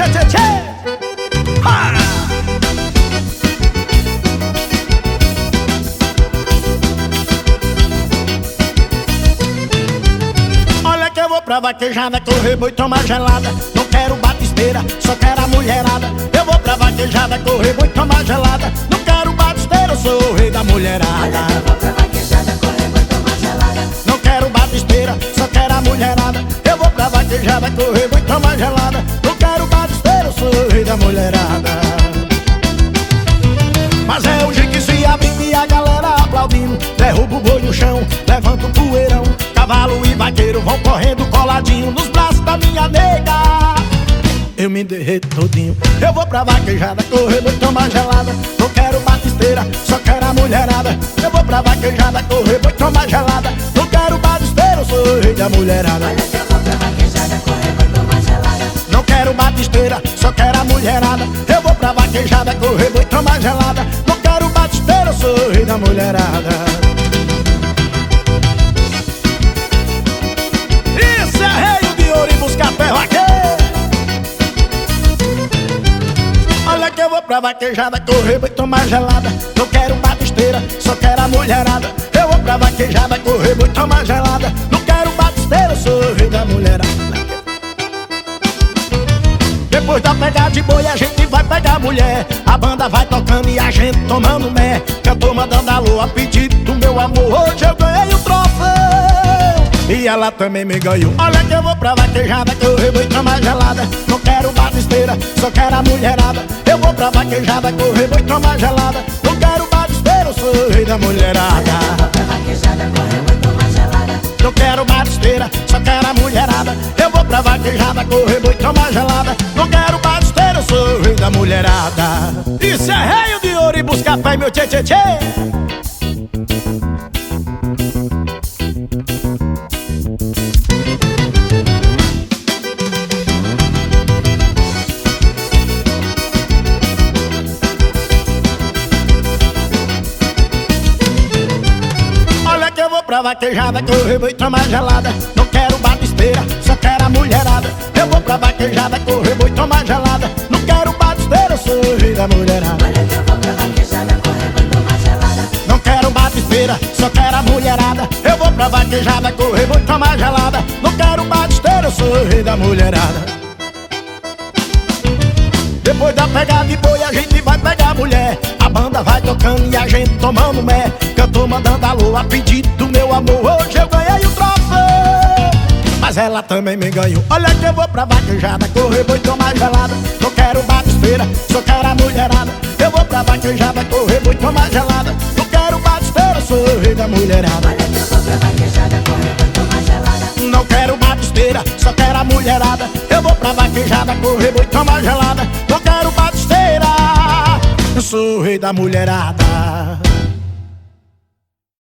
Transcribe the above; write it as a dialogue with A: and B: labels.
A: tchê, tchê. Ah! Olha que eu vou pra vaquejada, correr boi, tomar gelada. Não quero batisteira, só quero a mulherada. Eu vou pra vaquejada, correr boi, tomar gelada. Não quero batisteira, eu sou o rei da mulherada.
B: Olha que eu vou pra vaquejada, correr boi, tomar gelada.
A: Não quero batisteira, só quero a mulherada. Eu vou pra vaquejada, correr boi, tomar gelada. Não quero batisteira, eu sou o rei da mulherada. Mas é o jeito que se abrindo e a galera aplaudindo. Derruba o boi no chão, levanta o poeirão. Cavalo e vaqueiro vão correndo coladinho nos braços da minha nega. Eu me derreto todinho. Eu vou pra vaquejada, correr boi, tomar gelada. Não quero batisteira, só quero a mulherada. Eu vou pra vaquejada, correr boi, tomar gelada. Não quero batisteira, eu sou o rei da mulherada.
B: Olha que eu vou pra vaquejada, correr boi, tomar gelada.
A: Não quero batisteira, só quero a mulherada. Eu vou pra vaquejada, correr boi, tomar gelada. Não quero batisteira, eu sou o rei da mulherada. Isso é rei de ouro e buscar pé vaqueiro. Olha que eu vou pra vaquejada, correr boi, tomar gelada. Não quero batisteira, só quero a mulherada. Eu vou pra vaquejada, correr boi, tomar gelada. Não quero batisteira, eu sou o rei da mulherada. Depois da pegada de boi a gente vai pegar mulher. A banda vai tocando e a gente tomando mé. Que eu tô mandando alô a pedido do meu amor. Hoje eu ganhei o troféu e ela também me ganhou. Olha que eu vou pra vaquejada, correr boi, tomar gelada. Não quero batisteira, só quero a mulherada. Eu vou pra vaquejada, correr boi, tomar gelada. Não quero batisteira, eu sou o rei da mulherada.
B: Eu vou pra vaquejada, correr boi, tomar gelada.
A: Não quero batisteira, só quero a mulherada. Eu vou pra vaquejada, correr boi, tomar gelada. Não quero batisteira, eu sou o rei da mulherada. Isso é rei de ouro e buscar pé, meu tchê, tchê, tchê. Olha que eu vou pra vaquejada, correr boi, tomar gelada. Não quero batisteira, só quero a mulherada. Eu vou pra vaquejada, correr boi, tomar gelada. Não quero batisteira, eu sou o rei da mulherada.
B: Olha que eu vou pra vaquejada, correr boi, tomar gelada.
A: Não quero batisteira, só quero a mulherada. Eu vou pra vaquejada, correr boi, tomar gelada. Não quero batisteira, eu sou o rei da mulherada. Depois da pegada de boi a gente vai pegar mulher. A banda vai tocando e a gente tomando mé. Que eu tô mandando alô a pedido do meu amor. Hoje eu ganhei o troféu, mas ela também me ganhou. Olha que eu vou pra vaquejada, correr boi, tomar gelada. Não quero batisteira, só quero a mulherada. Eu vou pra vaquejada, correr boi, tomar gelada. Não quero batisteira, sou o rei da mulherada.
B: Olha que eu vou pra vaquejada, correr boi, tomar gelada.
A: Não quero batisteira, só quero a mulherada. Eu vou pra vaquejada, correr boi, tomar gelada. Não quero batisteira, eu sou o rei da mulherada.